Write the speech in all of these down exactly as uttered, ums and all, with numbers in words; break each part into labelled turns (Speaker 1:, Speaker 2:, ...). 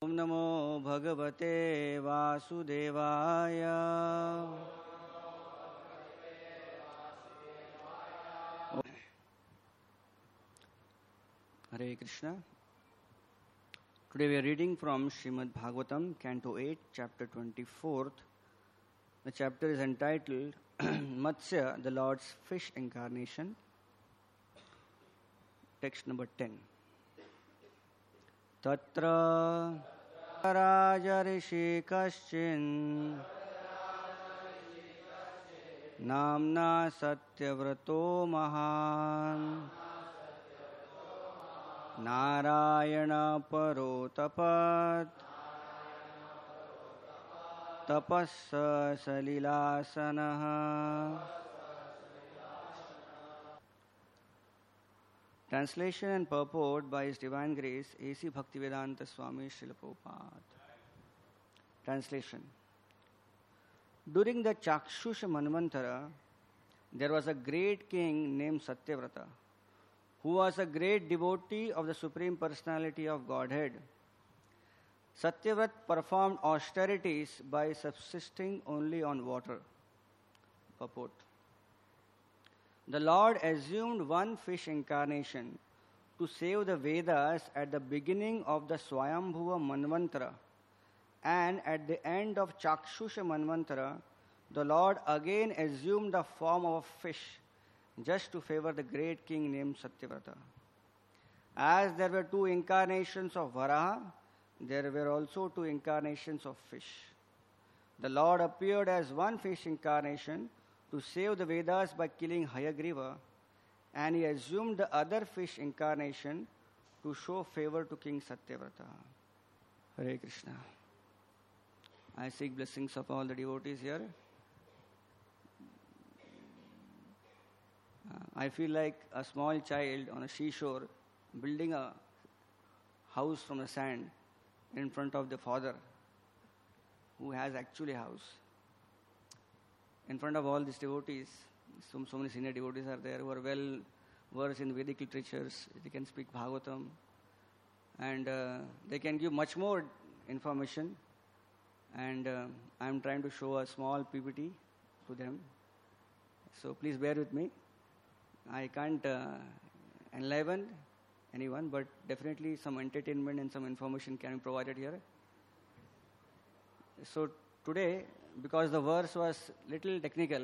Speaker 1: Om Namo Bhagavate Vasudevaya. Hare Krishna. Today we are reading from Srimad Bhagavatam, Canto eight, Chapter twenty-fourth. The chapter is entitled Matsya, the Lord's Fish Incarnation. Text number ten. Tatra Raja Rishi Kaschin Namna Satyavrato Mahan Narayana Paro Tapat Tapassa Salilasanaha. Translation and purport by His Divine Grace, A C Bhaktivedanta Swami Srila Prabhupada. Translation. During the Chakshusha Manvantara, there was a great king named Satyavrata, who was a great devotee of the Supreme Personality of Godhead. Satyavrata performed austerities by subsisting only on water. Purport. The Lord assumed one fish incarnation to save the Vedas at the beginning of the Swayambhuva Manvantara, and at the end of Chakshusha Manvantara, the Lord again assumed the form of a fish just to favor the great king named Satyavrata. As there were two incarnations of Varaha, there were also two incarnations of fish. The Lord appeared as one fish incarnation to save the Vedas by killing Hayagriva, and he assumed the other fish incarnation to show favor to King Satyavrata. Hare Krishna. I seek blessings of all the devotees here. Uh, I feel like a small child on a seashore building a house from the sand in front of the father who has actually a house. In front of all these devotees, so, so many senior devotees are there who are well versed in Vedic literatures. They can speak Bhagavatam, and uh, they can give much more information. And uh, I am trying to show a small P P T to them. So please bear with me. I can't uh, enliven anyone, but definitely some entertainment and some information can be provided here. So today, because the verse was little technical,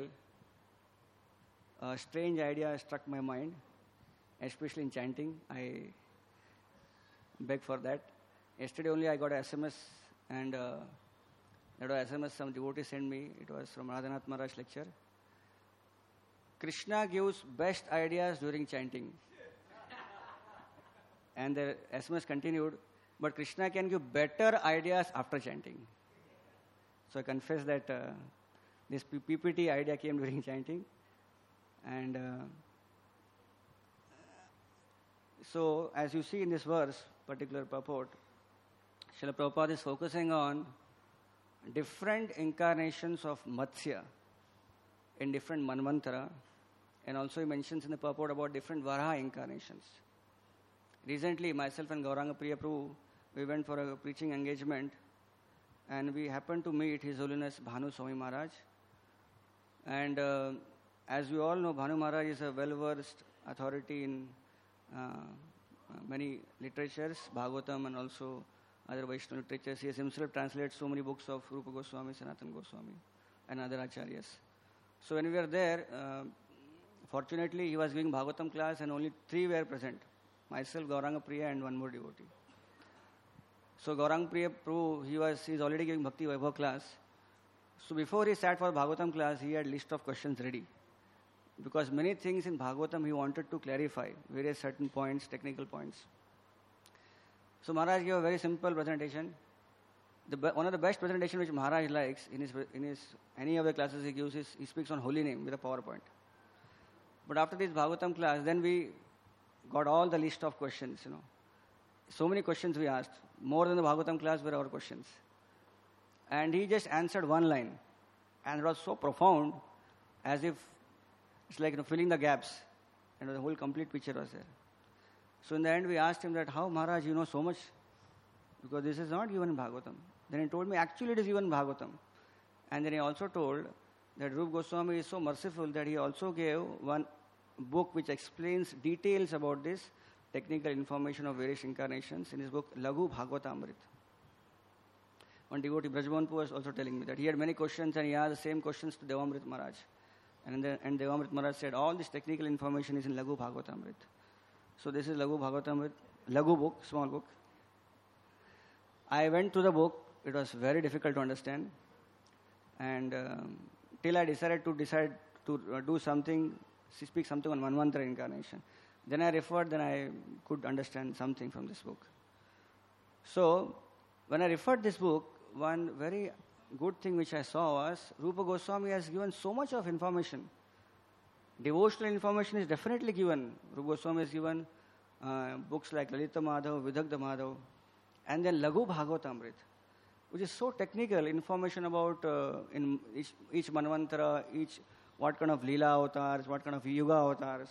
Speaker 1: a strange idea struck my mind, especially in chanting. I beg for that. Yesterday only I got an S M S, and uh, that was S M S some devotee sent me. It was from Radhanath Maharaj lecture. Krishna gives best ideas during chanting. And the S M S continued, but Krishna can give better ideas after chanting. So I confess that uh, this P P T idea came during chanting. And uh, so as you see in this verse, particular purport, Srila Prabhupada is focusing on different incarnations of Matsya in different Manvantara, and also he mentions in the purport about different Varaha incarnations. Recently, myself and Gauranga Priya Prabhu, we went for a preaching engagement, and we happened to meet His Holiness Bhanu Swami Maharaj. And uh, as we all know, Bhanu Maharaj is a well-versed authority in uh, many literatures, Bhagavatam and also other Vaishnava literatures. He has himself translated so many books of Rupa Goswami, Sanatana Goswami, and other acharyas. So when we were there, uh, fortunately he was giving Bhagavatam class and only three were present. Myself, Gauranga Priya, and one more devotee. So Gauranga Priya Prabhu, he was he is already giving Bhakti Vaibhav class. So before he sat for Bhagavatam class, he had list of questions ready. Because many things in Bhagavatam he wanted to clarify, various certain points, technical points. So Maharaj gave a very simple presentation. The be- one of the best presentation which Maharaj likes in his in his any of the classes he gives is he speaks on holy name with a PowerPoint. But after this Bhagavatam class, then we got all the list of questions, you know. So many questions we asked. More than the Bhagavatam class were our questions. And he just answered one line. And it was so profound, as if it's like, you know, filling the gaps. And the whole complete picture was there. So in the end we asked him that, how Maharaj, you know so much? because this is not given in Bhagavatam. Then he told me, actually it is given in Bhagavatam. And then he also told that Rupa Goswami is so merciful that he also gave one book which explains details about this technical information of various incarnations in his book, Laghu Bhagavatamrit. One devotee, Brajbanpu, was also telling me that he had many questions and he asked the same questions to Devamrit Maharaj. And, then, and Devamrit Maharaj said, all this technical information is in Laghu Bhagavatamrit. So this is Laghu Bhagavatamrit, Laghu book, small book. I went to the book. It was very difficult to understand. And um, till I decided to decide to uh, do something, speak something on Manvantara incarnation. Then I referred, then I could understand something from this book. So, when I referred this book, one very good thing which I saw was Rupa Goswami has given so much of information. Devotional information is definitely given. Rupa Goswami has given uh, books like Lalita Madhav, Vidagdha Madhav, and then Laghu Bhagavatamrit, which is so technical, information about uh, in each, each Manvantara, each what kind of Leela avatars, what kind of Yuga avatars.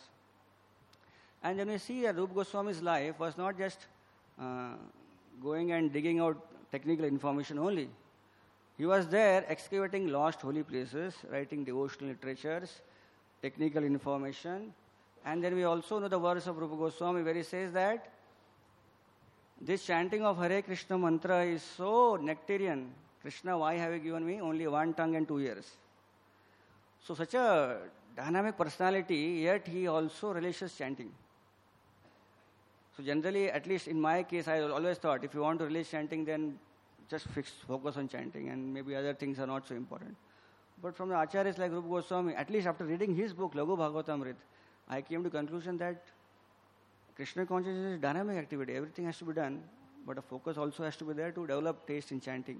Speaker 1: And then we see that Rupa Goswami's life was not just uh, going and digging out technical information only. He was there excavating lost holy places, writing devotional literatures, technical information. And then we also know the verse of Rupa Goswami where he says that this chanting of Hare Krishna mantra is so nectarian. Krishna, why have you given me only one tongue and two ears? So such a dynamic personality, yet he also relishes chanting. So generally, at least in my case, I always thought, if you want to relish chanting, then just fix, focus on chanting, and maybe other things are not so important. But from the acharyas like Rupa Goswami, at least after reading his book, Laghu Bhagavatamrit, I came to the conclusion that Krishna consciousness is dynamic activity. Everything has to be done, but a focus also has to be there to develop taste in chanting.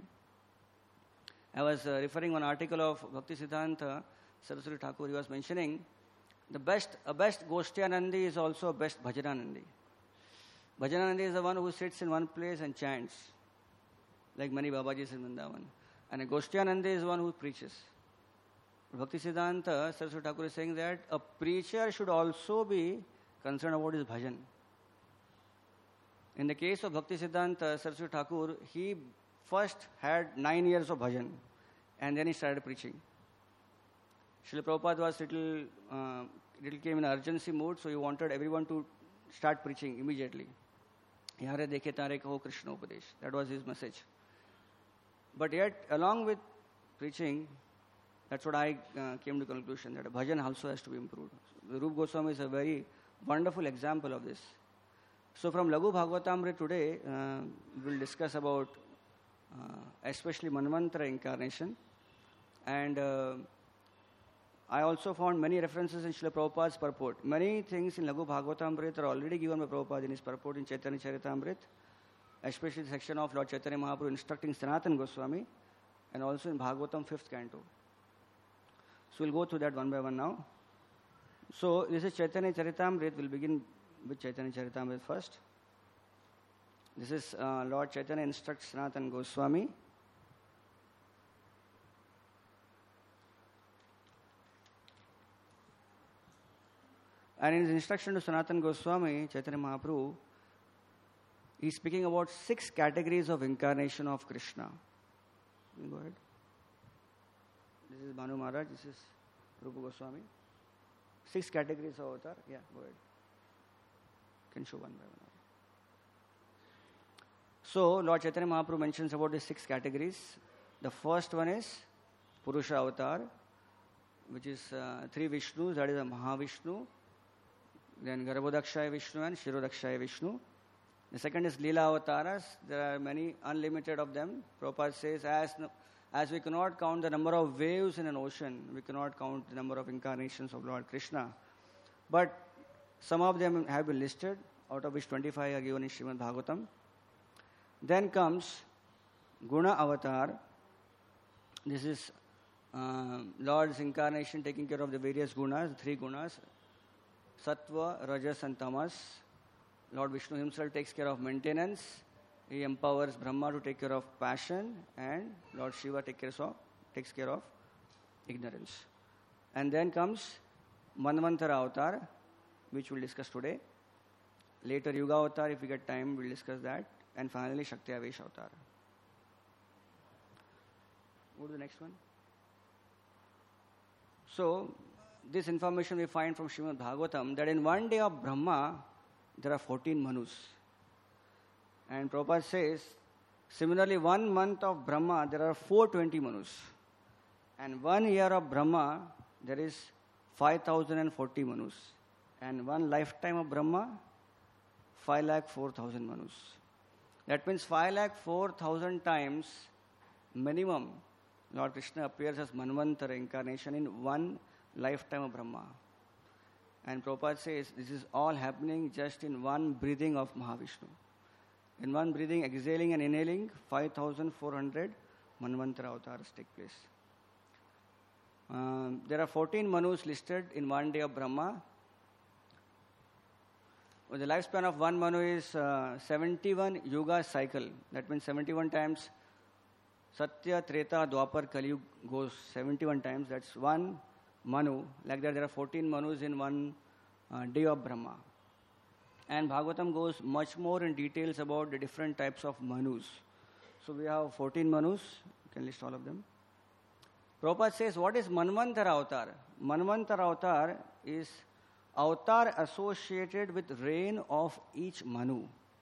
Speaker 1: I was uh, referring one article of Bhakti Siddhanta Saraswati Thakur. He was mentioning the best, a best Goshtyanandi is also a best Bhajananandi. Bhajananandi is the one who sits in one place and chants, like many Babajis in Vrindavan. And a Goshtyanandi is the one who preaches. Bhakti Siddhanta Saraswati Thakur is saying that a preacher should also be concerned about his bhajan. In the case of Bhakti Siddhanta Saraswati Thakur, he first had nine years of bhajan, and then he started preaching. Srila Prabhupada was little, uh, little came in an urgency mood, so he wanted everyone to start preaching immediately. Yare dekhe tare kaho Krishna Upadesh. That was his message. But yet, along with preaching, that's what I uh, came to the conclusion, that a bhajan also has to be improved. The Rupa Goswami is a very wonderful example of this. So from Laghu Bhagavatamrit today, uh, we will discuss about uh, especially Manvantara incarnation. And uh, I also found many references in Srila Prabhupada's purport. Many things in Laghu Bhagavatamrit are already given by Prabhupada in his purport in Chaitanya Charitamrit, especially the section of Lord Chaitanya Mahaprabhu instructing Sanatana Goswami, and also in Bhagavatam fifth canto. So we'll go through that one by one now. So this is Chaitanya Charitamrit. We'll begin with Chaitanya Charitamrit first. This is uh, Lord Chaitanya instructs Sanatana Goswami. And in his instruction to Sanatana Goswami, Chaitanya Mahaprabhu, he is speaking about six categories of incarnation of Krishna. Go ahead. This is Bhanu Maharaj, this is Rupa Goswami. Six categories of avatar. Yeah, go ahead. Can show one by one. So, Lord Chaitanya Mahaprabhu mentions about the six categories. The first one is Purusha avatar, which is uh, three Vishnus, that is a Mahavishnu, then Garbhodakshaya Vishnu and Shirodakshaya Vishnu. The second is Leela avatars. There are many, unlimited of them. Prabhupada says, as, as we cannot count the number of waves in an ocean, we cannot count the number of incarnations of Lord Krishna. But some of them have been listed, out of which twenty-five are given in Srimad Bhagavatam. Then comes Guna avatar. This is uh, Lord's incarnation taking care of the various gunas, the three gunas. Sattva, Rajas and Tamas. Lord Vishnu himself takes care of maintenance. He empowers Brahma to take care of passion, and Lord Shiva take care of, takes care of ignorance. And then comes Manvantara avatar, which we'll discuss today. Later Yuga avatar, if we get time, we'll discuss that. and finally Shakti Avesh avatar. Go to the next one. So, this information we find from Srimad Bhagavatam that in one day of Brahma, there are fourteen Manus. And Prabhupada says, similarly, one month of Brahma, there are four hundred twenty Manus. And one year of Brahma, there is five thousand forty Manus. And one lifetime of Brahma, five lakh four thousand Manus. That means five lakh four thousand times minimum Lord Krishna appears as Manvantara incarnation in one lifetime of Brahma. And Prabhupada says this is all happening just in one breathing of Mahavishnu. In one breathing, exhaling and inhaling, five thousand four hundred Manvantara avatars take place. Um, there are fourteen Manus listed in one day of Brahma. Well, the lifespan of one Manu is uh, seventy-one Yuga cycle. That means seventy-one times Satya, Treta, Dwapar, Kali Yuga goes seventy-one times. That's one Manu. Like that, there are fourteen Manus in one uh, day of Brahma. And Bhagavatam goes much more in details about the different types of Manus. So we have fourteen Manus. You can list all of them. Prabhupada says, what is Manvantara avatar? Manvantara avatar is avatar associated with reign of each Manu.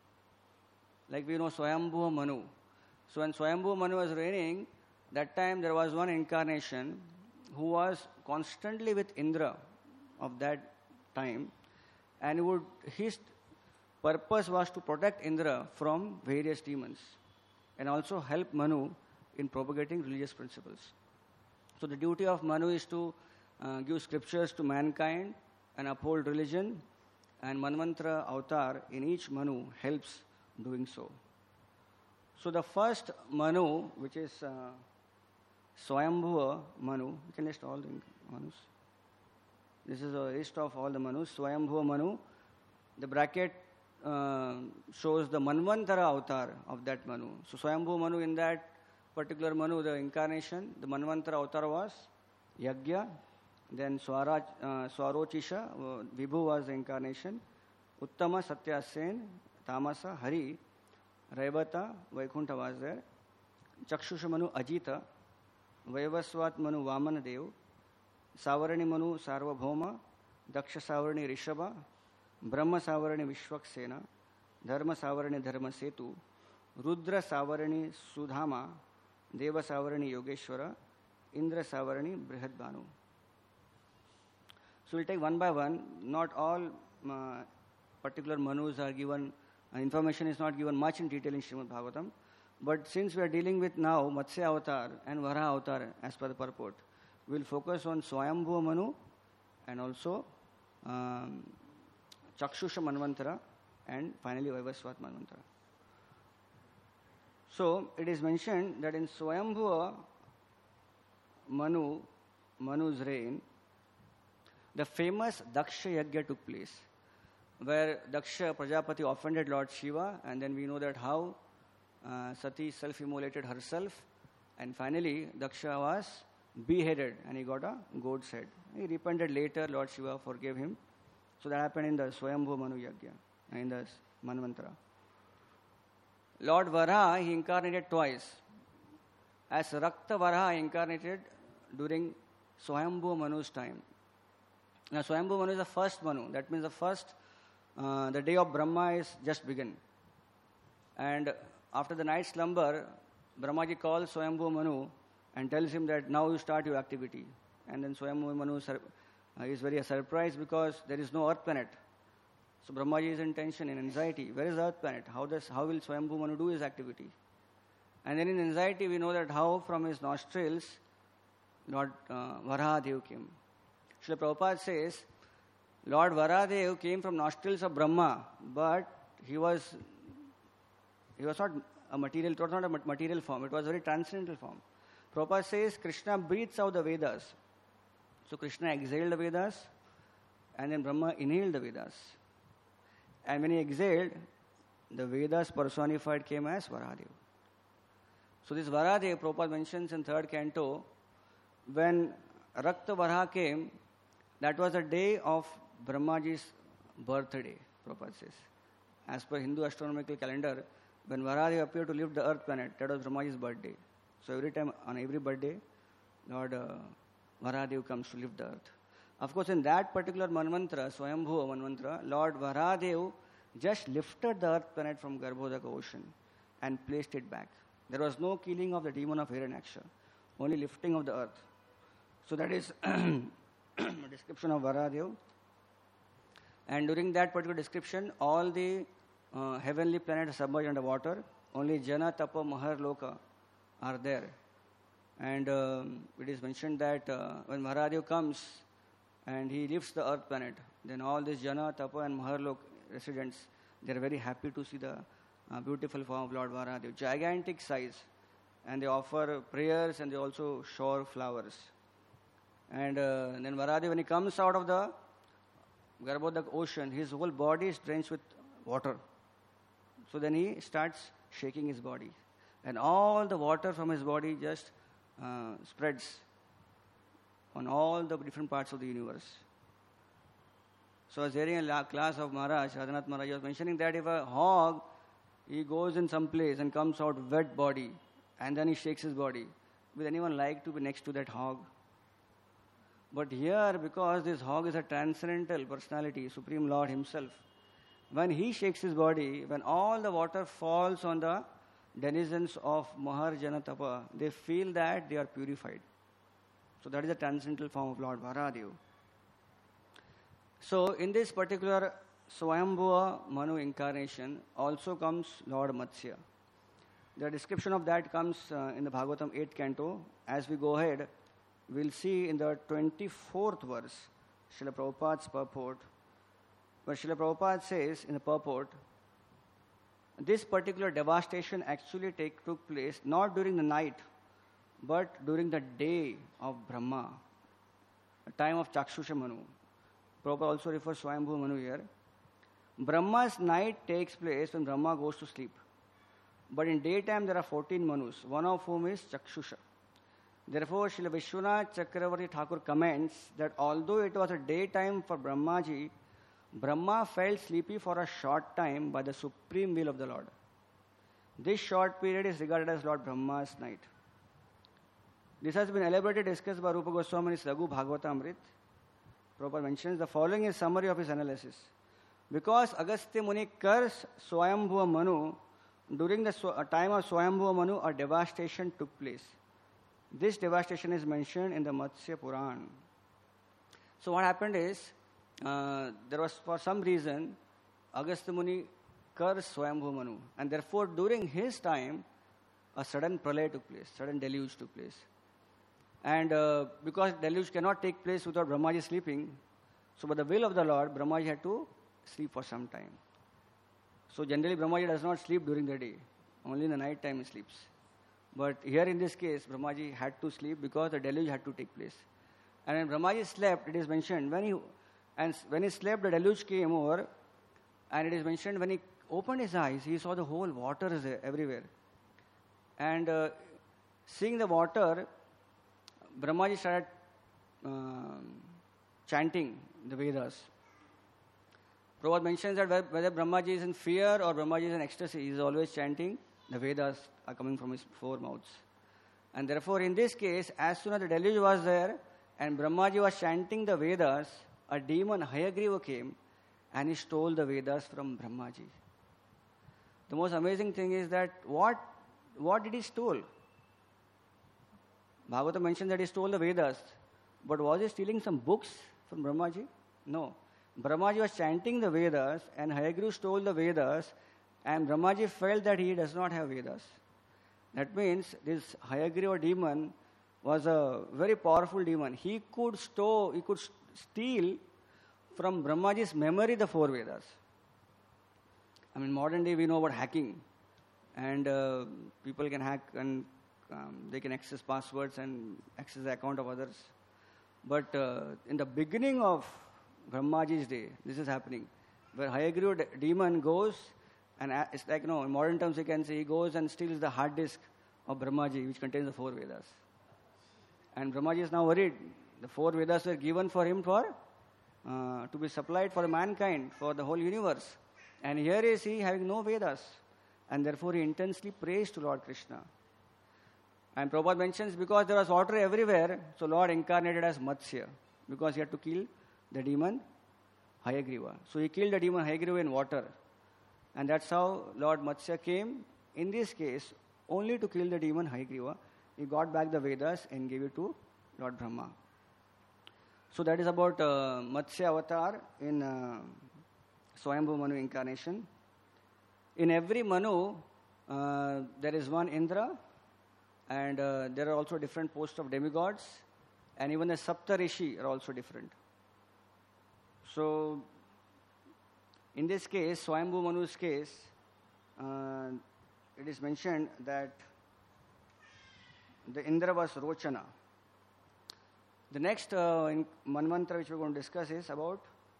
Speaker 1: Like we know Swayambhuva Manu. So when Swayambhuva Manu was reigning, that time there was one incarnation who was constantly with Indra of that time, and would, his purpose was to protect Indra from various demons and also help Manu in propagating religious principles. So the duty of Manu is to uh, give scriptures to mankind and uphold religion, and Manvantara avatar in each Manu helps doing so. So the first Manu, which is uh, Swayambhuva Manu, you can list all the Manus. This is a list of all the Manus. Swayambhuva Manu, the bracket uh, shows the Manvantara avatar of that Manu. So Swayambhuva Manu, in that particular Manu, the incarnation, the Manvantara avatar was Yagya, then Swara, uh, Swarochisha, uh, Vibhu was the incarnation, Uttama, Satyasen, Tamasa, Hari, Raivata, Vaikunta was there, Chakshusha Manu, Ajita, Vaivasvat Manu, Vamana Dev, Savarani Manu, Sarvabhauma, Daksha Savarani, Rishabha, Brahma Savarani, Vishwaksena, Dharma Savarani, Dharma Setu, Rudra Savarani, Sudhama, Deva Savarani, Yogeshwara, Indra Savarani, Brihadbanu. So we'll take one by one. Not all uh, particular Manus are given, uh, information is not given much in detail in Srimad Bhagavatam. But since we are dealing with now Matsya avatar and Varaha avatar as per the purport, we will focus on Swayambhuva Manu and also um, Chakshusha Manvantara and finally Vaivasvat Manvantara. So it is mentioned that in Swayambhuva Manu, Manu's reign, the famous Daksha Yagya took place, where Daksha Prajapati offended Lord Shiva, and then we know that how uh, Sati self-immolated herself, and finally Daksha was beheaded and he got a goat's head. He repented later, Lord Shiva forgave him. So that happened in the Swayambhuva Manu Yagya, in the Manvantara. Lord Varaha, he incarnated twice. As Rakta Varaha incarnated during Swayambhuva Manu's time. Now Swayambhuva Manu is the first Manu. That means the first, uh, the day of Brahma is just begun. And after the night slumber, Brahmaji calls Swayambhuva Manu and tells him that now you start your activity. And then Swayambhuva Manu uh, is very surprised because there is no earth planet. So Brahmaji is in tension, in anxiety. Where is the earth planet? How does how will Swayambhuva Manu do his activity? And then in anxiety we know that how from his nostrils Lord uh, Varahadev came. Srila Prabhupada says, Lord Varahadev came from nostrils of Brahma, but he was he was not a material, it was not a material form, it was a very transcendental form. Prabhupada says Krishna breathes out the Vedas. So Krishna exhaled the Vedas, and then Brahma inhaled the Vedas. And when he exhaled, the Vedas personified came as Varahadev. So this Varahadev, Prabhupada mentions in third canto, when Rakta Varaha came, that was the day of Brahmaji's birthday, Prabhupada says. As per Hindu astronomical calendar, when Varahadev appeared to lift the earth planet, that was Brahmaji's birthday. So every time, on every birthday, Lord uh, Varahadev comes to lift the earth. Of course, in that particular Manvantara, Swayambhuva Manvantara, Lord Varahadev just lifted the earth planet from Garbhodaka ocean and placed it back. There was no killing of the demon of Hiranyaksha, only lifting of the earth. So that is a description of Varahadev. And during that particular description, all the uh, heavenly planets are submerged under water. Only Jana, Tapa, Mahar, Loka are there. And um, it is mentioned that uh, when Varahadev comes and he lifts the earth planet, then all these Jana, Tapa and Mahar Loka residents, they are very happy to see the uh, beautiful form of Lord Varahadev. Gigantic size. And they offer prayers and they also shower flowers. And uh, then Varahadev, when he comes out of the Garbhodaka ocean, his whole body is drenched with water. So then he starts shaking his body. And all the water from his body just uh, spreads on all the different parts of the universe. So I was hearing a la- class of Maharaj, Radhanath Maharaj, was mentioning that if a hog, he goes in some place and comes out wet body, and then he shakes his body, will anyone like to be next to that hog? But here, because this hog is a transcendental personality, Supreme Lord himself, when he shakes his body, when all the water falls on the denizens of Mahar Jana Tapa, they feel that they are purified. So that is the transcendental form of Lord Varahadev. So in this particular Swayambhuva Manu incarnation also comes Lord Matsya. The description of that comes uh, in the Bhagavatam eighth canto. As we go ahead, we'll see in the twenty-fourth verse, Srila Prabhupada's purport, where Srila Prabhupada says in the purport, this particular devastation actually take, took place not during the night, but during the day of Brahma, the time of Chakshusha Manu. Prabhupada also refers to Swayambhuva Manu here. Brahma's night takes place when Brahma goes to sleep. But in daytime there are fourteen Manus, one of whom is Chakshusha. Therefore, Srila Vishwanath Chakravarti Thakur comments that although it was a daytime for Brahmaji, Brahma felt sleepy for a short time by the supreme will of the Lord. This short period is regarded as Lord Brahma's night. This has been elaborately discussed by Rupa Goswami in his Raghu Bhagavatamrit. Prabhupada mentions the following is summary of his analysis. Because Agastya Muni cursed Swayambhuva Manu, during the time of Swayambhuva Manu, a devastation took place. This devastation is mentioned in the Matsya Puran. So what happened is, uh, there was for some reason, Agastya Muni cursed Swayambhuva Manu. And therefore, during his time, a sudden pralaya took place, sudden deluge took place. And uh, because deluge cannot take place without Brahmaji sleeping, so by the will of the Lord, Brahmaji had to sleep for some time. So generally, Brahmaji does not sleep during the day. Only in the night time he sleeps. But here in this case, Brahmaji had to sleep because the deluge had to take place. And when Brahmaji slept, it is mentioned, when he, and when he slept, the deluge came over, and it is mentioned when he opened his eyes, he saw the whole water is there, everywhere. And uh, seeing the water, Brahmaji started uh, chanting the Vedas. Prabhupada mentions that whether Brahmaji is in fear or Brahmaji is in ecstasy, he is always chanting, the Vedas are coming from his four mouths. And therefore, in this case, as soon as the deluge was there and Brahmaji was chanting the Vedas, a demon, Hayagriva, came and he stole the Vedas from Brahmaji. The most amazing thing is that what, what did he steal? Bhagavata mentioned that he stole the Vedas, but was he stealing some books from Brahmaji? No. Brahmaji was chanting the Vedas and Hayagriva stole the Vedas and Brahmaji felt that he does not have Vedas. That means this Hayagriva demon was a very powerful demon. He could store, he could steal from Brahmaji's memory the four Vedas. I mean, modern day we know about hacking, and uh, people can hack and um, they can access passwords and access the account of others. But uh, in the beginning of Brahmaji's day, this is happening, where Hayagriva de- demon goes, and uh, it's like, you know, in modern terms you can say, he goes and steals the hard disk of Brahmaji, which contains the four Vedas. And Brahmaji is now worried. The four Vedas were given for him for uh, to be supplied for mankind, for the whole universe. And here is he having no Vedas. and therefore he intensely prays to Lord Krishna. And Prabhupada mentions because there was water everywhere, so Lord incarnated as Matsya, because he had to kill the demon Hayagriva. So he killed the demon Hayagriva in water. And that's how Lord Matsya came, in this case, only to kill the demon Hayagriva. He got back the Vedas and gave it to Lord Brahma. So that is about uh, Matsya avatar in uh, Swayambhu Manu incarnation. In every Manu, uh, there is one Indra, and uh, there are also different posts of demigods, and even the Sapta Rishi are also different. So, in this case, Swayambhu Manu's case, uh, it is mentioned that the Indra was Rochana. The next uh, in Manvantara which we are going to discuss is about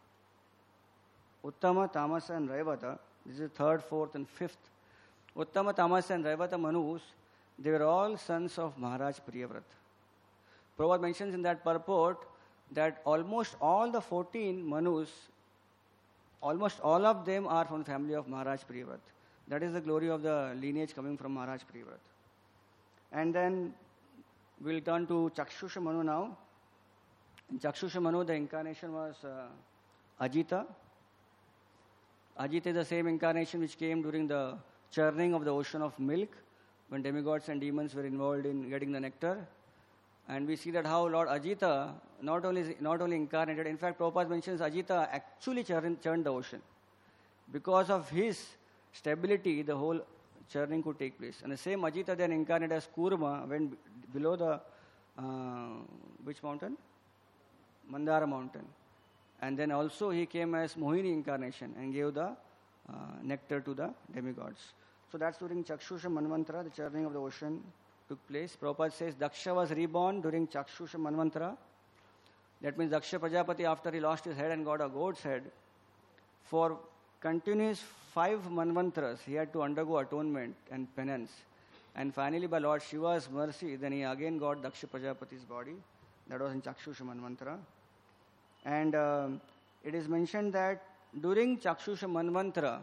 Speaker 1: Uttama, Tamasa and Raivata. This is third, fourth and fifth. Uttama, Tamasa and Raivata Manus, they were all sons of Maharaj Priyavrat. Prabhupada mentions in that purport that almost all the fourteen Manus, almost all of them are from the family of Maharaj Priyavrat. That is the glory of the lineage coming from Maharaj Priyavrat. And then we'll turn to Chakshusha Manu now. In Chakshusha Manu, the incarnation was uh, Ajita. Ajita is the same incarnation which came during the churning of the ocean of milk, when demigods and demons were involved in getting the nectar. And we see that how Lord Ajita not only not only incarnated, in fact, Prabhupada mentions Ajita actually churned, churned the ocean. Because of his stability, the whole churning could take place. And the same Ajita then incarnated as Kurma, went below the, uh, which mountain? Mandara mountain. And then also he came as Mohini incarnation and gave the uh, nectar to the demigods. So that's during Chakshusha Manvantara, the churning of the ocean took place. Prabhupada says Daksha was reborn during Chakshusha Manvantara. That means Daksha Prajapati, after he lost his head and got a goat's head, for continuous five Manvantaras, he had to undergo atonement and penance. And finally, by Lord Shiva's mercy, then he again got Daksha Prajapati's body. That was in Chakshusha Manvantara. And uh, it is mentioned that during Chakshusha Manvantara,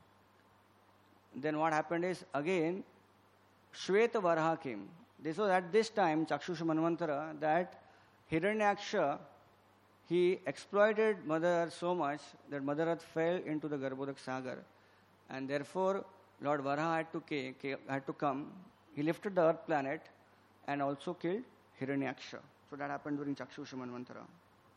Speaker 1: then what happened is, again, Shweta Varaha came. This was at this time, Chakshusha Manvantara, that Hiranyaksha, he exploited Mother Earth so much that Mother Earth fell into the Garbhodak Sagar. And therefore, Lord Varaha had to, came, had to come. He lifted the Earth planet and also killed Hiranyaksha. So that happened during Chakshusha Manvantara.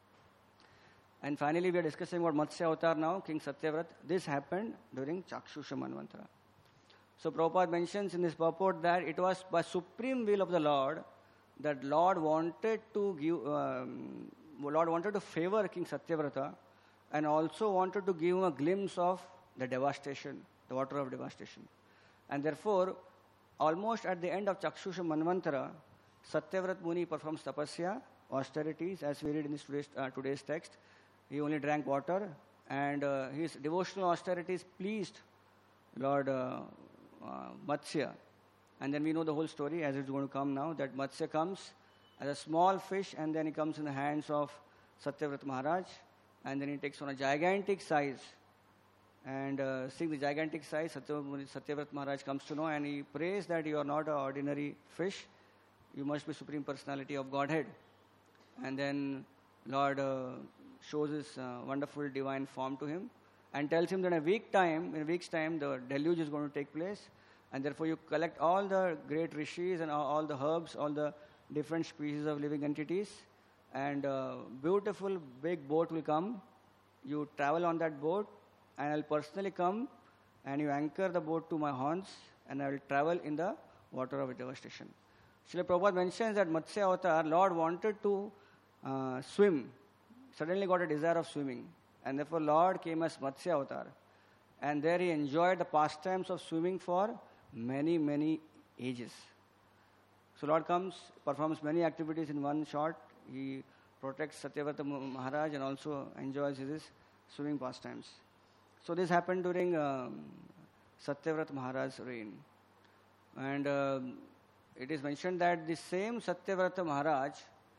Speaker 1: And finally, we are discussing about Matsya Avatar now, King Satyavrat. This happened during Chakshusha Manvantara. So Prabhupada mentions in this purport that it was by supreme will of the Lord that Lord wanted to give, um, Lord wanted to favor King Satyavrata and also wanted to give him a glimpse of the devastation, the water of devastation. And therefore, almost at the end of Chakshusha Manvantara, Satyavrat Muni performs tapasya, austerities, as we read in this today's, uh, today's text. He only drank water, and uh, his devotional austerities pleased Lord uh, uh, Matsya. And then we know the whole story as it's going to come now, that Matsya comes as a small fish, and then he comes in the hands of Satyavrat Maharaj, and then he takes on a gigantic size. And uh, seeing the gigantic size, Satyavrat Maharaj comes to know, and he prays that you are not an ordinary fish, you must be Supreme Personality of Godhead. And then Lord uh, shows his uh, wonderful divine form to him and tells him that in a week time, in a week's time, the deluge is going to take place, and therefore you collect all the great rishis and all, all the herbs, all the different species of living entities, and a beautiful big boat will come. You travel on that boat, and I'll personally come, and you anchor the boat to my horns, and I will travel in the water of devastation. Srila Prabhupada mentions that Matsya Avatar, Lord wanted to uh, swim, suddenly got a desire of swimming, and therefore Lord came as Matsya Avatar, and there he enjoyed the pastimes of swimming for many, many ages. So Lord comes, performs many activities in one shot. He protects Satyavrata Maharaj and also enjoys his swimming pastimes. So this happened during um, Satyavrata Maharaj's reign. And uh, it is mentioned that the same Satyavrata Maharaj,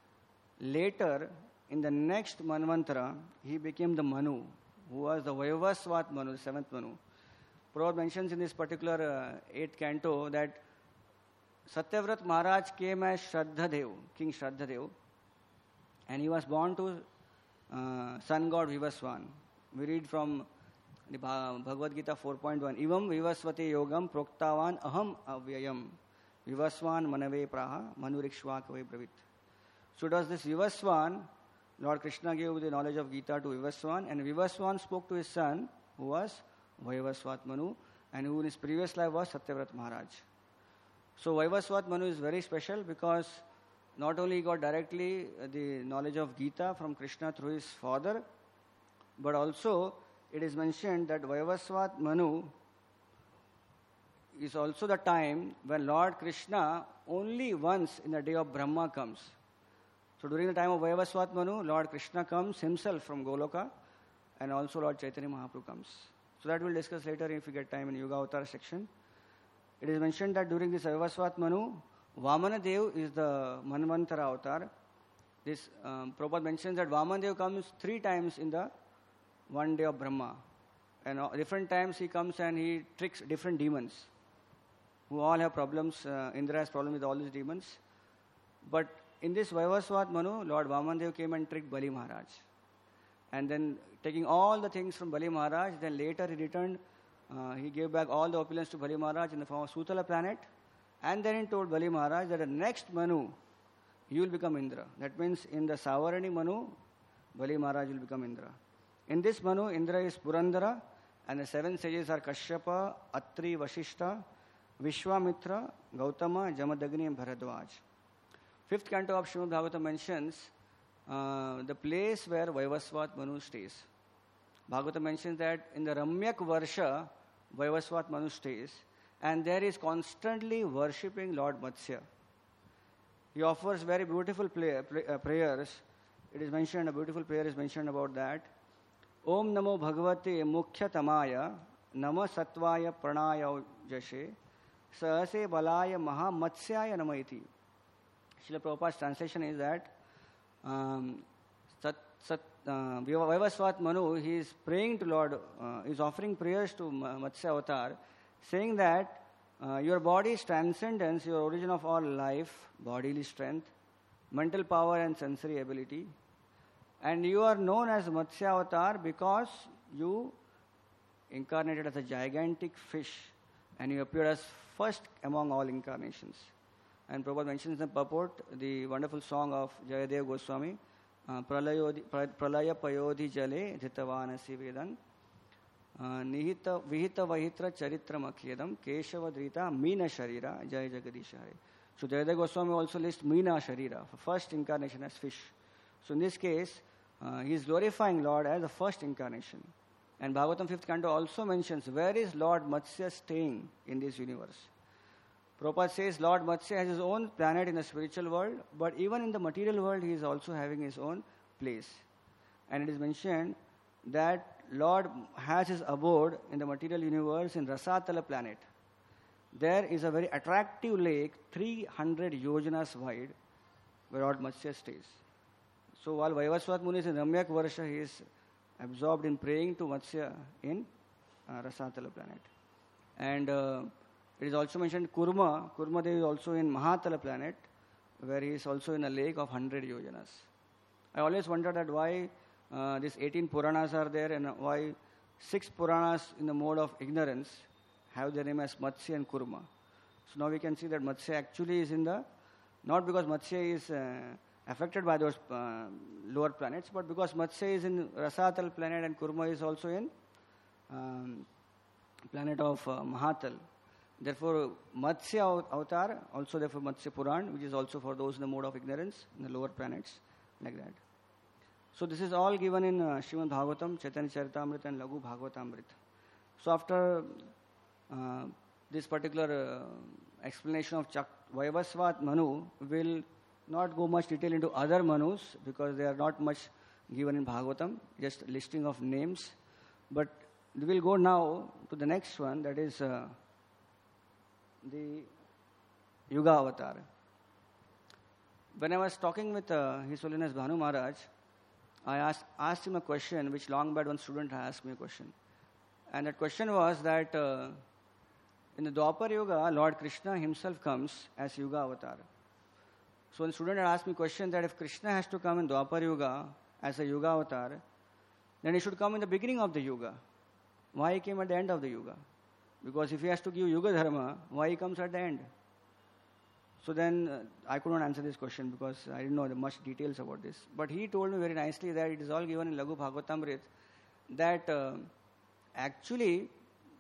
Speaker 1: later in the next Manvantara, he became the Manu, who was the Vayavasvat Manu, the seventh Manu. Prabhupada mentions in this particular uh, eighth canto that Satyavrat Maharaj came as Shraddhadev, King Shraddhadev, and he was born to uh, sun god Vivaswan. We read from the Bhagavad Gita four point one. Ivam Vivasvate Yogam Proktavan Aham Avyayam Vivaswan Manave Praha Manurikshvakave Bravit. So does this Vivaswan, Lord Krishna gave the knowledge of Gita to Vivaswan, and Vivaswan spoke to his son, who was Vaivasvat Manu, and who in his previous life was Satyavrat Maharaj. So Vaivasvat Manu is very special because not only he got directly the knowledge of Gita from Krishna through his father, but also it is mentioned that Vaivasvat Manu is also the time when Lord Krishna only once in the day of Brahma comes. So during the time of Vaivasvat Manu, Lord Krishna comes himself from Goloka, and also Lord Chaitanya Mahaprabhu comes. So that we'll discuss later if we get time in Yuga Avatar section. It is mentioned that during this Vaivasvat Manu, Vamana Dev is the Manvantara avatar. This um, Prabhupada mentions that Vamana Dev comes three times in the one day of Brahma. And uh, different times he comes and he tricks different demons who all have problems. Uh, Indra has problem with all these demons. But in this Vaivasvat Manu, Lord Vamana Dev came and tricked Bali Maharaj. And then taking all the things from Bali Maharaj, then later he returned, uh, he gave back all the opulence to Bali Maharaj in the form of Sutala planet. And then he told Bali Maharaj that the next Manu, he will become Indra. That means in the Savarani Manu, Bali Maharaj will become Indra. In this Manu, Indra is Purandara, and the seven sages are Kashyapa, Atri, Vashishta, Vishwamitra, Gautama, Jamadagni, and Bharadwaj. Fifth canto of Srimad Bhagavatam mentions uh, the place where Vaivasvat Manu stays. Bhagavatam mentions that in the Ramyak Varsha, Vaivasvat Manu stays, and there is constantly worshipping Lord Matsya. He offers very beautiful play, play, uh, prayers. It is mentioned, a beautiful prayer is mentioned about that. Om Namo Bhagavate Mukhya Tamaya Nama Satvaya Pranaya Jashe Sahase Balaya Maha Matsyaya Namaiti. Srila Prabhupada's translation is that um, Sat, Sat, uh, Vaivasvat Manu, he is praying to Lord, uh, he is offering prayers to Matsya Avatar, saying that uh, your body's transcendence, your origin of all life, bodily strength, mental power and sensory ability, and you are known as Matsya Avatar because you incarnated as a gigantic fish and you appeared as first among all incarnations. And Prabhupada mentions in the purport the wonderful song of Jayadev Goswami, uh, Pralaya Payodhi Jale Dhitavanasi Vedan Nihita Vihita Vahitra Charitra Makhedam Keshava Drita Meena Sharira Jaya Jagadish Hare. So Jayadev Goswami also lists Meena Sharira, first incarnation as fish. So in this case, uh, he is glorifying Lord as the first incarnation. And Bhagavatam fifth canto also mentions where is Lord Matsya staying in this universe. Prabhupada says Lord Matsya has his own planet in the spiritual world, but even in the material world he is also having his own place. And it is mentioned that Lord has his abode in the material universe in Rasatala planet. There is a very attractive lake, three hundred yojanas wide, where Lord Matsya stays. So while Vaivasvat Muni is in Ramyak Varsha, he is absorbed in praying to Matsya in uh, Rasatala planet. And uh, it is also mentioned Kurma. Kurma Dev is also in Mahatala planet, where he is also in a lake of one hundred yojanas. I always wondered that why uh, these eighteen Puranas are there and why six Puranas in the mode of ignorance have their name as Matsya and Kurma. So now we can see that Matsya actually is in the, not because Matsya is uh, affected by those uh, lower planets, but because Matsya is in Rasatal planet and Kurma is also in um, planet of uh, Mahatal. Therefore, Matsya Avatar, also therefore Matsya Puran, which is also for those in the mode of ignorance, in the lower planets, like that. So this is all given in uh, Srimad Bhagavatam, Chaitanya Charitamrita and Laghu Bhagavatamrita. So after uh, this particular uh, explanation of Chak- Vaivasvat Manu, will not go much detail into other Manus because they are not much given in Bhagavatam, just listing of names. But we will go now to the next one, that is uh, the Yuga Avatar. When I was talking with uh, His Holiness Bhanu Maharaj, I asked, asked him a question which long back one student asked me a question. And that question was that uh, in the Dwapar Yuga, Lord Krishna himself comes as Yuga avatar. So when the student had asked me a question that if Krishna has to come in Dwapar Yuga as a Yuga avatar, then he should come in the beginning of the Yuga. Why he came at the end of the Yuga? Because if he has to give Yuga Dharma, why he comes at the end? So then uh, I could not answer this question because I didn't know the much details about this. But he told me very nicely that it is all given in Laghu Bhagavatamrit that uh, actually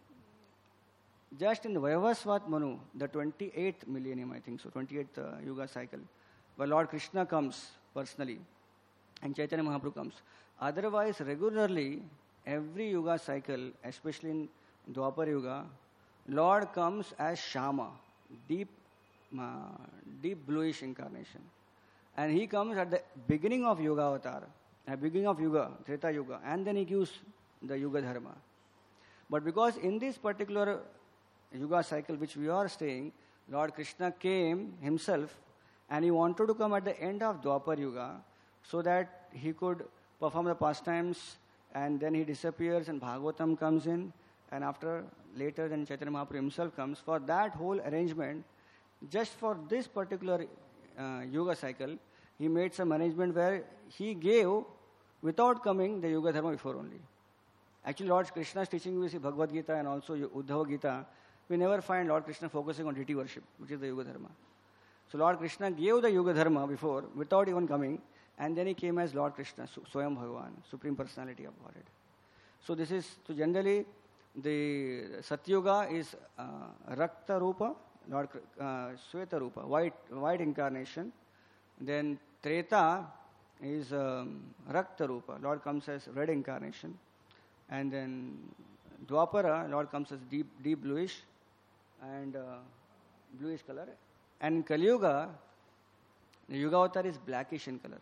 Speaker 1: just in the Vaivasvat Manu, the twenty-eighth millennium, I think so, twenty-eighth uh, Yuga cycle, where Lord Krishna comes personally and Chaitanya Mahaprabhu comes. Otherwise, regularly, every Yuga cycle, especially in Dwapar Yuga, Lord comes as Shama, deep, uh, deep bluish incarnation. And he comes at the beginning of Yuga avatar, at the beginning of Yuga, Treta Yuga, and then he gives the Yuga Dharma. But because in this particular Yuga cycle which we are staying, Lord Krishna came himself and he wanted to come at the end of Dwapar Yuga so that he could perform the pastimes, and then he disappears and Bhagavatam comes in, and after later then Chaitanya Mahaprabhu himself comes. For that whole arrangement, just for this particular uh, Yuga cycle, he made some arrangement where he gave without coming the Yuga Dharma before only. Actually, Lord Krishna's teaching, we see Bhagavad Gita and also Uddhava Gita, we never find Lord Krishna focusing on deity worship, which is the Yuga Dharma. So Lord Krishna gave the Yuga Dharma before, without even coming, and then he came as Lord Krishna, Swayam Bhagavan, Supreme Personality of Godhead. So this is, so generally, the Satyuga is uh, Rakta Rupa, Lord uh, Sweta Rupa, white, white incarnation. Then Treta is um, Rakta Rupa, Lord comes as red incarnation. And then Dwapara, Lord comes as deep, deep bluish and uh, bluish color. And in Kali Yuga, the Yuga avatar is blackish in color.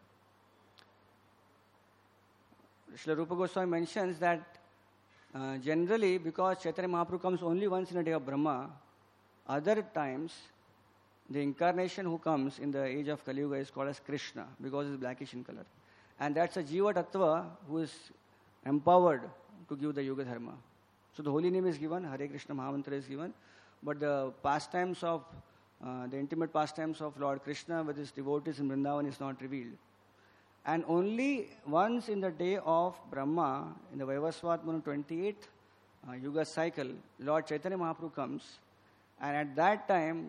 Speaker 1: Srila Rupa Goswami mentions that uh, generally, because Chaitanya Mahaprabhu comes only once in a day of Brahma, other times the incarnation who comes in the age of Kali Yuga is called as Krishna because it's blackish in color. And that's a Jiva Tattva who is empowered to give the Yuga Dharma. So the holy name is given, Hare Krishna Mahamantra is given, but the pastimes of, uh, the intimate pastimes of Lord Krishna with his devotees in Vrindavan is not revealed. And only once in the day of Brahma, in the Vaivasvat Manu twenty-eighth uh, Yuga cycle, Lord Chaitanya Mahaprabhu comes, and at that time,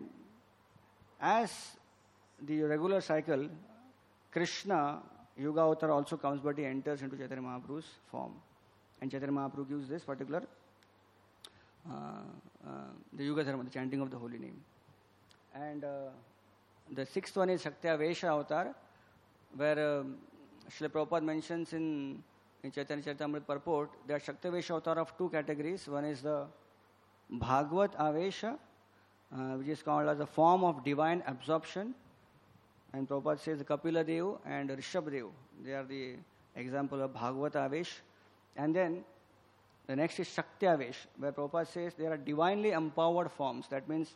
Speaker 1: as the regular cycle, Krishna, Yuga Avatar also comes, but he enters into Chaitanya Mahaprabhu's form. And Chaitanya Mahaprabhu gives this particular, uh, uh, the Yuga Dharma, the chanting of the holy name. And uh, the sixth one is Shaktya Vesha Avatar, where um, Srila Prabhupada mentions in, in Chaitanya Charitamrita purport that Shaktya Vesha Avatar of two categories. One is the Bhagavat Avesha, uh, which is called as a form of divine absorption. And Prabhupada says the Kapila Dev and Rishabh Dev, they are the example of Bhagavat Avesh. And then the next is Shaktyavesh, where Prabhupada says there are divinely empowered forms. That means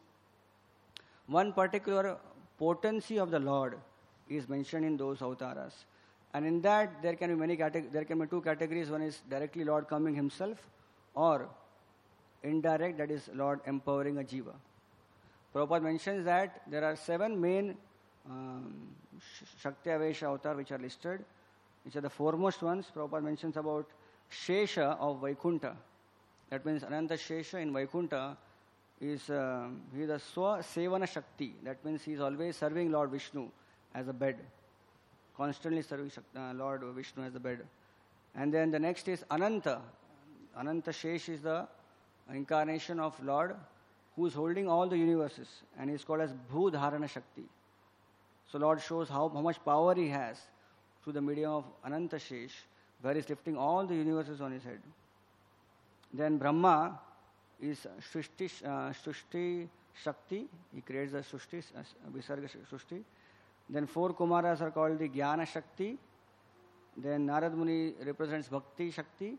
Speaker 1: one particular potency of the Lord is mentioned in those avataras. And in that there can be many categ- there can be two categories. One is directly Lord coming himself, or indirect, that is Lord empowering a jiva. Prabhupada mentions that there are seven main um, Shaktyavesh avatar which are listed, which are the foremost ones. Prabhupada mentions about Shesha of Vaikuntha. That means Ananta Shesha in Vaikuntha is uh, he is a Swa Sevana Shakti. That means he is always serving Lord Vishnu as a bed, constantly serving uh, Lord Vishnu as a bed. And then the next is Ananta. Ananta Shesh is the incarnation of Lord who is holding all the universes, and he is called as Bhudharana Shakti. So Lord shows how, how much power he has through the medium of Ananta Shesh, where he is lifting all the universes on his head. Then Brahma is Srishti, uh, Srishti Shakti. He creates the Srishti, uh, Visarga Srishti. Then four Kumaras are called the Jnana Shakti. Then Narad Muni represents Bhakti Shakti.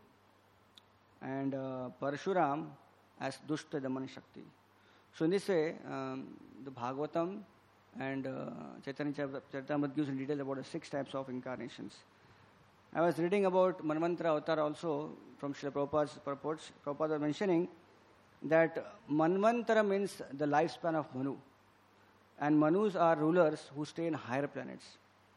Speaker 1: And uh, Parshuram as Dushta Damana Shakti. So in this way, um, the Bhagavatam and uh, Chaitanya Charitamrita gives in detail about the six types of incarnations. I was reading about Manvantara Avatar also from Srila Prabhupada's purports. Prabhupada was mentioning that Manvantara means the lifespan of Manu. And Manus are rulers who stay in higher planets.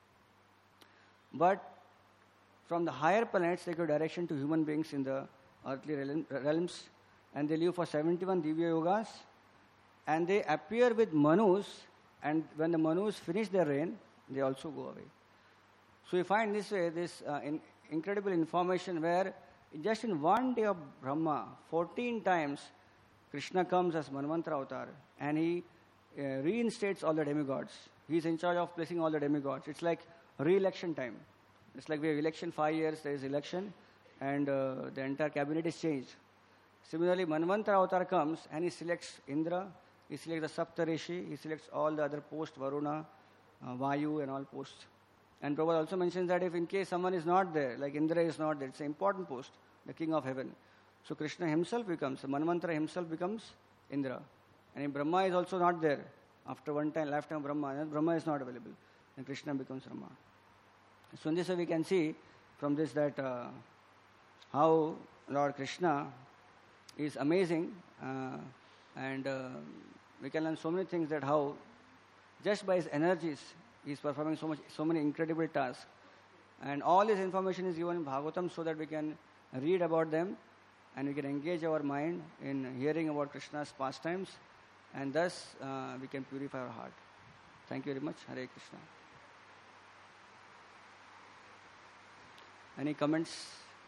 Speaker 1: But from the higher planets, they give direction to human beings in the earthly realms. And they live for seventy-one Divya Yogas. And they appear with Manus. And when the Manus finish their reign, they also go away. So we find this way, this uh, in, incredible information where just in one day of Brahma, fourteen times, Krishna comes as Manvantara Avatar and he uh, reinstates all the demigods. He is in charge of placing all the demigods. It's like re-election time. It's like we have election five years, there is election and uh, the entire cabinet is changed. Similarly, Manvantara Avatar comes and he selects Indra, he selects the Saptarishi, he selects all the other posts, Varuna, uh, Vayu and all posts. And Prabhupada also mentions that if in case someone is not there, like Indra is not there, it's an important post, the king of heaven. So Krishna himself becomes, Manvantara himself becomes Indra. And if Brahma is also not there, after one time, lifetime of Brahma, then Brahma is not available. Then Krishna becomes Brahma. So in this way we can see from this that uh, how Lord Krishna is amazing uh, and uh, we can learn so many things that how just by his energies he is performing so much, so many incredible tasks. And all this information is given in Bhagavatam so that we can read about them and we can engage our mind in hearing about Krishna's pastimes and thus uh, we can purify our heart. Thank you very much. Hare Krishna. Any comments?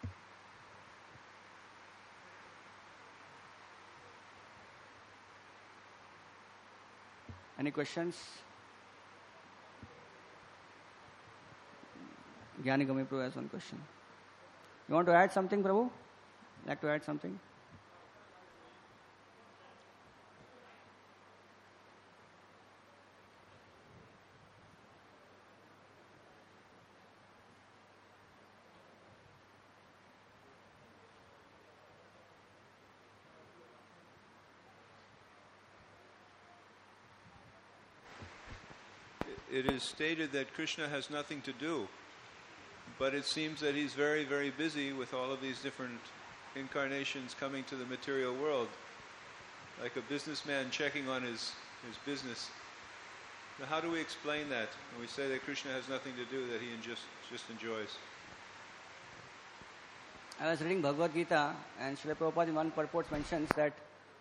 Speaker 1: Any questions? Gyani Gami Prabhu has one question. You want to add something, Prabhu? Like to add something?
Speaker 2: It is stated that Krishna has nothing to do, but it seems that he's very, very busy with all of these different incarnations coming to the material world, like a businessman checking on his, his business. Now, how do we explain that when we say that Krishna has nothing to do, that he just, just enjoys?
Speaker 1: I was reading Bhagavad Gita and Srila Prabhupada in one purport mentions that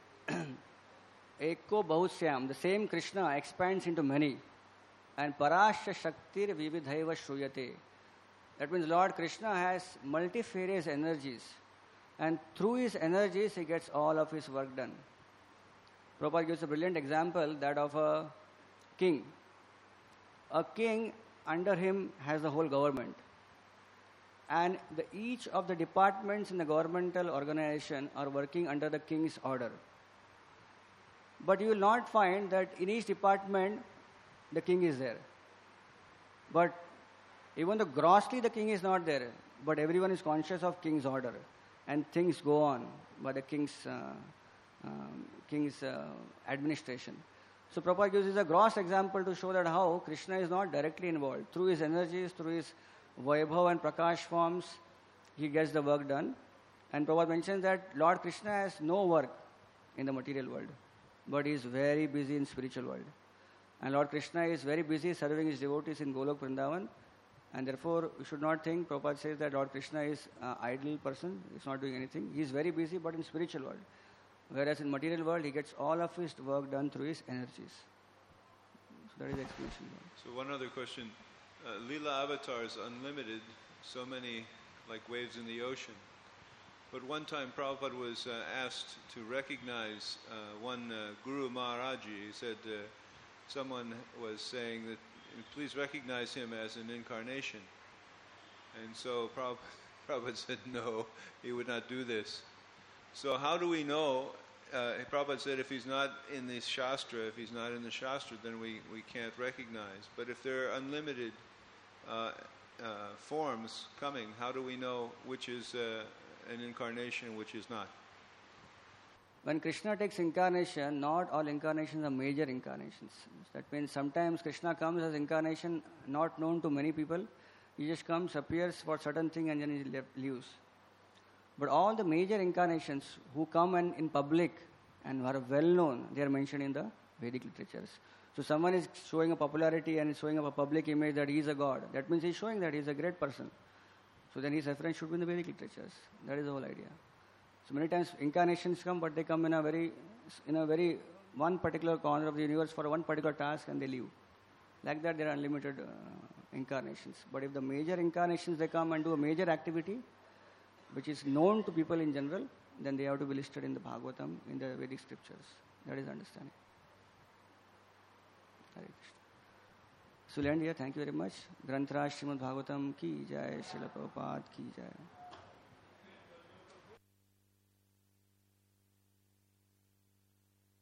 Speaker 1: Eko Bahusyam, the same Krishna expands into many. And Parasya Shaktir Vividhaiva Shruyate. That means Lord Krishna has multifarious energies. And through his energies, he gets all of his work done. Prabhupada gives a brilliant example, that of a king. A king, under him, has the whole government. And the, each of the departments in the governmental organization are working under the king's order. But you will not find that in each department, the king is there. But even though grossly the king is not there, but everyone is conscious of king's order. And things go on by the king's, uh, um, king's uh, administration. So Prabhupada gives a gross example to show that how Krishna is not directly involved. Through his energies, through his Vaibhav and Prakash forms, he gets the work done. And Prabhupada mentions that Lord Krishna has no work in the material world, but he is very busy in spiritual world. And Lord Krishna is very busy serving his devotees in Golok Vrindavan. And therefore, we should not think, Prabhupada says that Lord Krishna is an idle person, he's not doing anything. He is very busy, but in spiritual world. Whereas in material world, he gets all of his work done through his energies. So that is the explanation.
Speaker 2: So one other question. Uh, Leela Avatar is unlimited, so many like waves in the ocean. But one time Prabhupada was uh, asked to recognize uh, one uh, Guru Maharaji. He said, uh, someone was saying that, please recognize him as an incarnation. And so Prabhupada, Prabhupada said, no, he would not do this. So how do we know? Uh, Prabhupada said, if he's not in the Shastra, if he's not in the Shastra, then we, we can't recognize. But if there are unlimited uh, uh, forms coming, how do we know which is uh, an incarnation, which is not?
Speaker 1: When Krishna takes incarnation, not all incarnations are major incarnations. That means sometimes Krishna comes as incarnation not known to many people, He just comes, appears for certain thing, and then he left, leaves. But all the major incarnations who come and in public and are well known, they are mentioned in the Vedic literatures. So someone is showing a popularity and is showing up a public image that he is a god. That means he is showing that he is a great person. So then his reference should be in the Vedic literatures. That is the whole idea. So many times incarnations come, but they come in a very, in a very one particular corner of the universe for one particular task and they leave. Like that, there are unlimited uh, incarnations. But if the major incarnations they come and do a major activity, which is known to people in general, then they have to be listed in the Bhagavatam, in the Vedic scriptures. That is understanding. Hare Krishna. So we'll end here. Thank you very much. Granthra Srimad Bhagavatam ki jai, Srila Prabhupada ki jai.